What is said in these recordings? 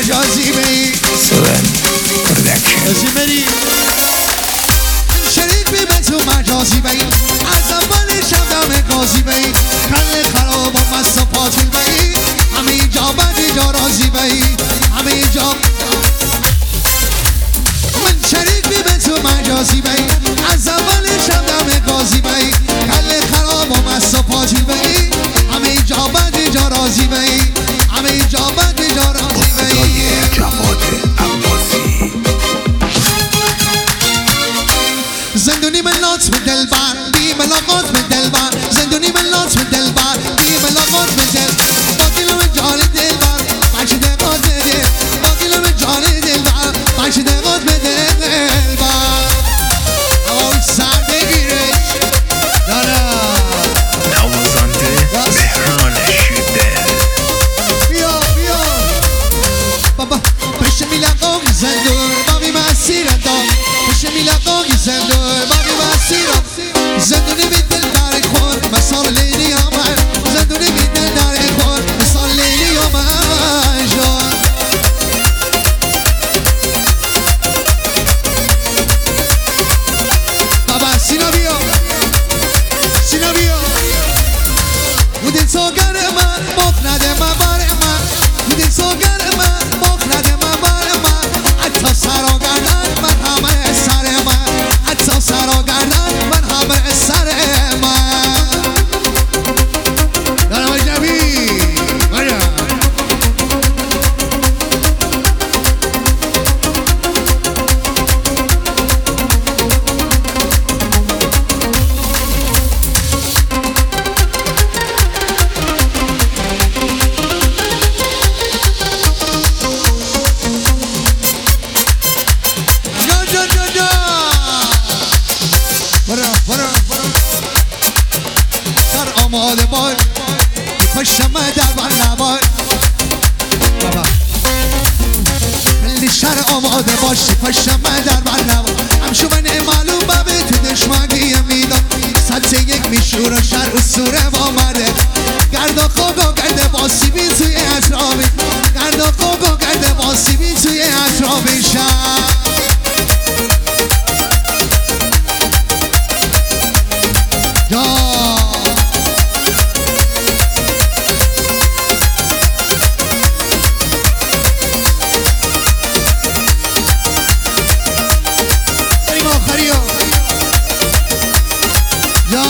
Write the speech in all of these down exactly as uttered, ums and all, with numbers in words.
جاذبه سون پرودکشن جاذبه شریک بی به تو مجازیبه از اول شب دم قاضیبه کل خراب و مست و پاتیبه همه جا بدی جا راضیبه همه جا من شریک بی به تو مجازیبه از اول شب دم قاضیبه کل خراب و مست و پاتیبه همه جا بدی جا راضیبه همه جا بدی جا راضیبه جواد عباسی زندونی من لطف دلبر بی ملاقات به دلبر زندونی من لطف دلبر بی ملاقات به دلبر با دلم جان دلبر بچه دقات بده با دلم جان دلبر بچه دقات به دلبر آن سر بگیرش داره نوازنده مهران شده بیا بیا بابا پشه میلقا زندون بابی مسیرت دام پشه میلقا زندون بابی مسیرت زندونی بی دل در خود مثال لیلی آمن زندونی بی دل در خود مثال لیلی آمن جان بابا سینا بیا سینا بیا بودین سوگر من مخند من بار من بودین سوگر من مخند من بار من حتی سر و گردن من همه سر من حتی سر و گردن من همه سر من دارم اجنبی بیا جا جا جا جا برا برا برا سر آماده باش پشم در بر نباش بابا خیلی شر آماده باش پشم در بر نباش همشو من معلوم به تو دشمنی میداد سطح یک میشور و شر و سوره آمده گرد و خوب و گرد باسیبی توی اطرافی گرد و خوب و گرد باسیبی توی اطرافی شر یا بریم آخری ها یا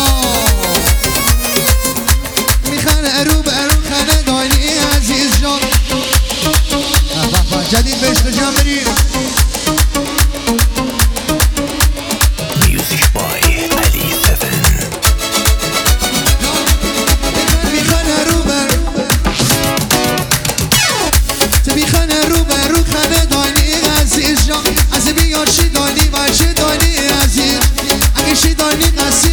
میخنه رو به رو خنه دانی عزیز جان جدید بهش بجم بریم میوزیک بای علی سفن میخنه رو بر تو میخنه رو بر رو خنه دانی عزیز جان از بیا شی دانی و چه دانی عزیز اگه شی دانی قصی